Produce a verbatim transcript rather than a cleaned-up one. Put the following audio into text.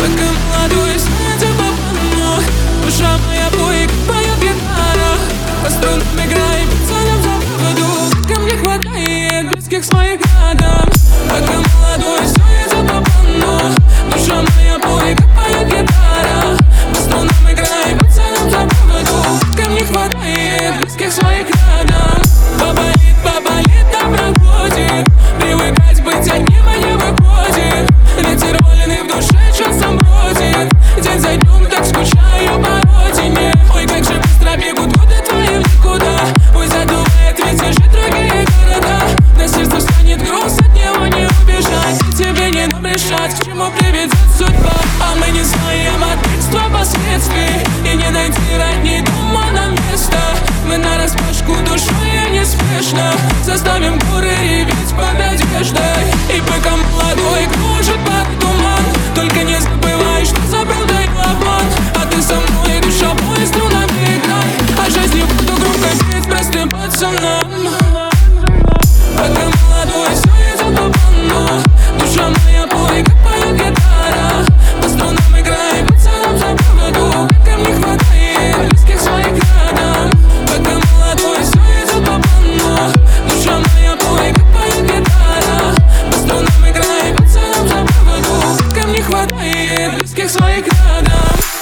Пока молодой, снится по плану. Душа моя поет, поет гитара. По струнам играй, пацанам за поводу. Ко мне хватает близких своих рядом. Пока молодой, снится по плану. Душа моя поет, поет гитара. По струнам играй, пацанам за поводу. Ко мне хватает близких своих рядом. Поболит, поболит, там проходит. Привыкать быть одним, а не выходит. Ветер вольный в душе часом бродит. День за днем так скучаю по родине. Ой, как же быстро бегут годы твои в никуда. Ой, задувает ветер же другие города. На сердце станет груз, от него не убежать. И тебе не нам решать, к чему приведет судьба. А мы не знаем от бедства последствий. И не найти родней дома нам место. Мы нараспашку душой и неспешно заставим горы реветь под одеждой. И пока молодой кружит под туман, только не забывай, что забыл даю обман. А ты со мной, душа по струнами играй. А жизни буду громко петь простым пацанам. Пока молодой, все идет по плану. Душа моя пой, как поет гитара. По струнам играй, пацанам за поводу. Ко мне хватает близких своих рядом. Пока молодой, все идет по плану. Душа моя пой, как поет гитара. По струнам играй, пацанам за поводу. Ко мне хватает близких своих рядом.